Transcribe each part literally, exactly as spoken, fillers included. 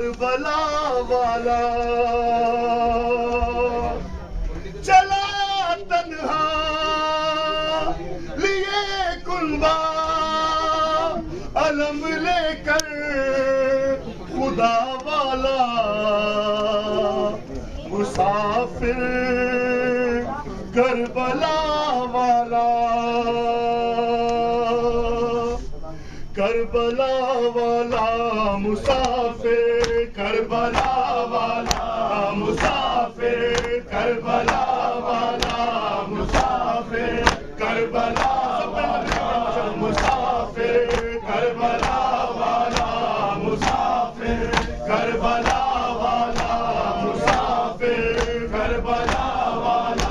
کربلا والا چلا تنہا لیے کنبا علم لے کر خدا والا مسافر کربلا والا کربلا والا مسافر کربلا والا مسافر کربلا والا مسافر کربلا مسافر کربلا والا مسافر کربلا والا مسافر کربلا والا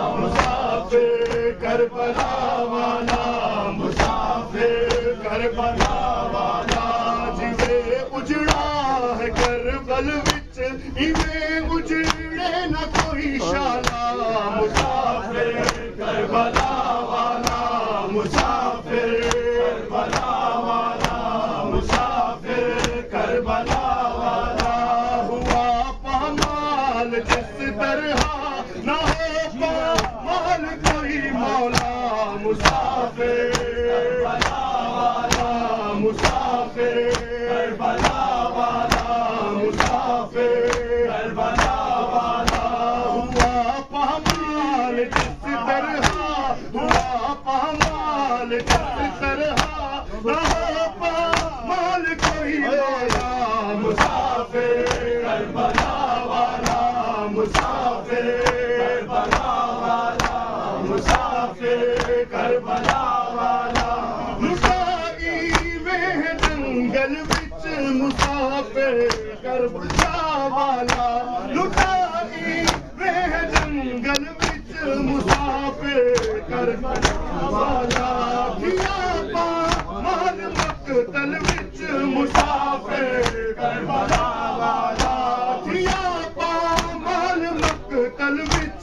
مسافر کربلا والا مسافر کربلا والا جویں اجڑا ہے کربل وچ ایویں اجڑے نہ کوئی شالا مسافر کربلا والا مسافر کربلا والا مسافر کربلا والا ہوا پامال جس طرح نہ ہو پامال کوئی مولا مسافر کربلا والا مسافر کربلا والا مسافر کربلا والا ہوا پامال جس طرح ہوا پامال جس طرح نہ ہو پامال کوئی مولا مسافر کربلا والا مسافر کربلا والا مسافر کربلا والا مسائی میں جنگل وچ مسافر کربلا والا لٹائی میں جنگل وچ مسافر کربلا والا کیا پامال مقتل وچ مسافر کربلا والا کیا پامال مقتل وچ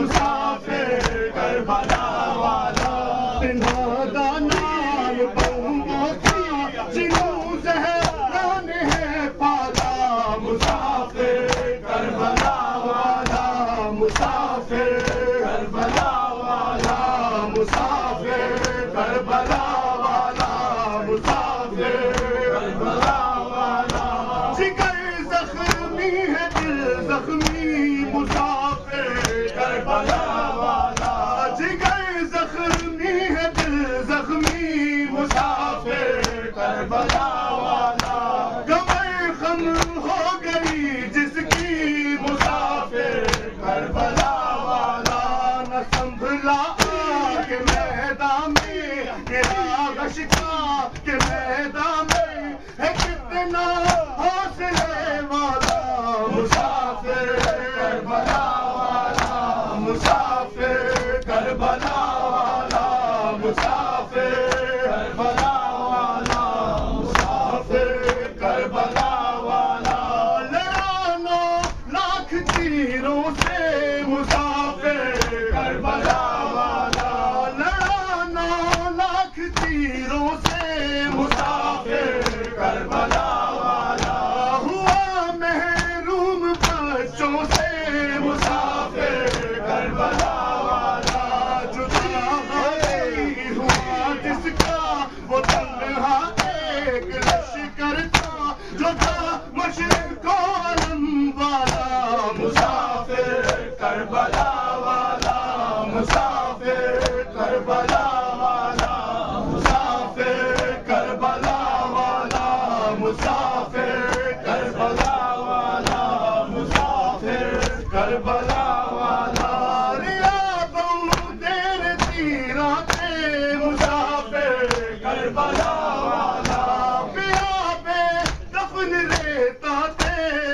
مسافر کربلا والا تنہا دانال بہموں کی جنوں زہران ہے پالا مسافر کربلا والا مسافر کربلا والا مسافر کربلا والا مسافر کربلا والا جگر زخمی ہے دل زخمی مسافر کربلا والا جگر زخمی ہے دل زخمی مسافر کربلا والا کمر خم ہو گئی جس کی مسافر کربلا والا نہ سنبھلا کہ میدان میں گرا غش کا کہ میدان میں ہے کتنا حوصلے والا مسافر کربلا والا مسافر کربلا والا مسافر کربلا والا مسافر کربلا والا لڑا نو لاکھ تیروں سے مسافر کربلا والا لڑا نو لاکھ تیروں سے مسافر کربلا والا ہوا محروم بچوں سے مسافر کربلا والا جدا غازی ہوا جس کا وہ تنہا ایک لشکر تھا جو تھا مشرق و علم والا مسافر کربلا والا مسافر کربلا والا مسافر کربلا والا مسافر کربلا والا مسافر کربلا والا ریاضوں دیر تیراتے مسافر کربلا والا پیا بے دفن ریتا تے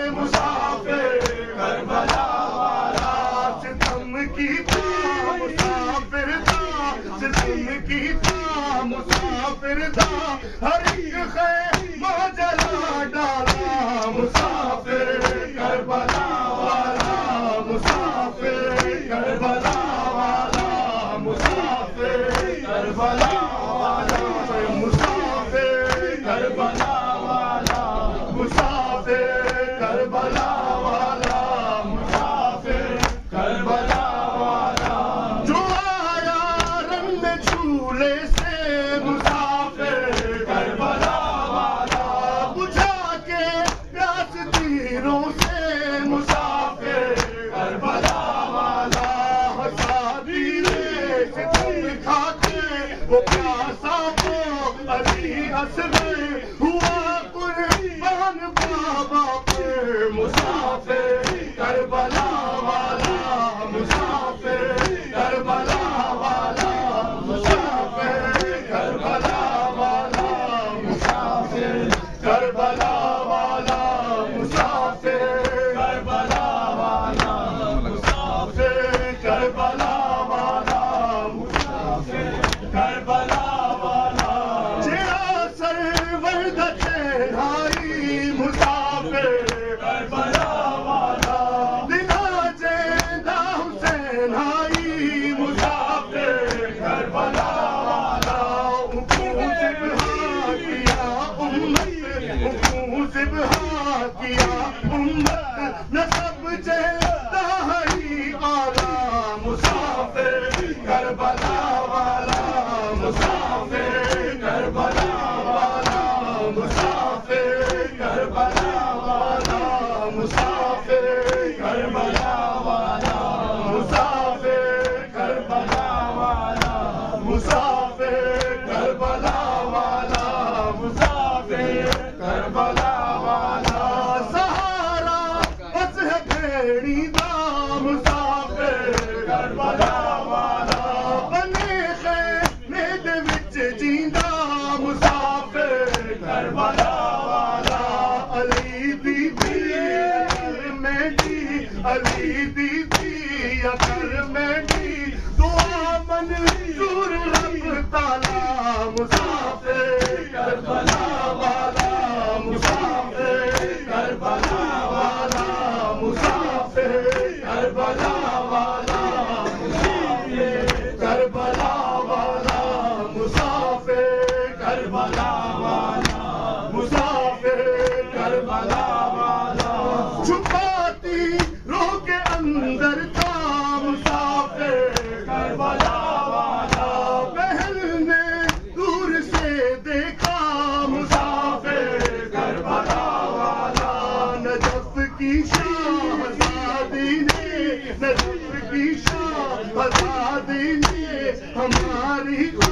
مسافر کربلا والا ستم کی تھا مسافر تھا ستم کی تھا مسافر تھا ہر ایک خیمہ جلا ڈالا مسافر کربلا والا مسافر کربلا والا مسافر کربلا والا مسافر کربلا والا مسافر وہ پیاسا کو علی اصغر ہوا قربان بابا پر مسافر کربلا والا مسافر کربلا والا مسافر کربلا والا مسافر کربلا والا مسافر کربلا والا مسافر کربلا والا مسافر کربلا والا جڑا سرور دا چہرائی مسافر کربلا والا دلا جیندا حسین آئی مسافر کربلا والا حکم ذبح کیا امت حکم ذبح کیا امت نسب جیتا ہی آلہ مسافر کربلا والا مسافر کربلا والا مسافر کربلا والا مسافر کربلا والا مسافر کربلا والا مسافر کربلا والا مسافر کربلا والا سہارا بس ہے بھیڑی دا مسافر کربلا والا بنے خیمے دے وچ جیندا مسافر کربلا والا علی دی دی اکر میں دی علی دی دی اکر میں دی دعا منظور رب تعالی مسافر کربلا والا مسافر کربلا والا مسافر کربلا والا مسافر کربلا والا مسافر کربلا والا مسافر کربلا والا چھپاتی روح کے اندر تھا مسافر کربلا والا بہن نے دور سے دیکھا مسافر کربلا والا نجف کی شہزادی نے نجف کی شہزادی نے ہماری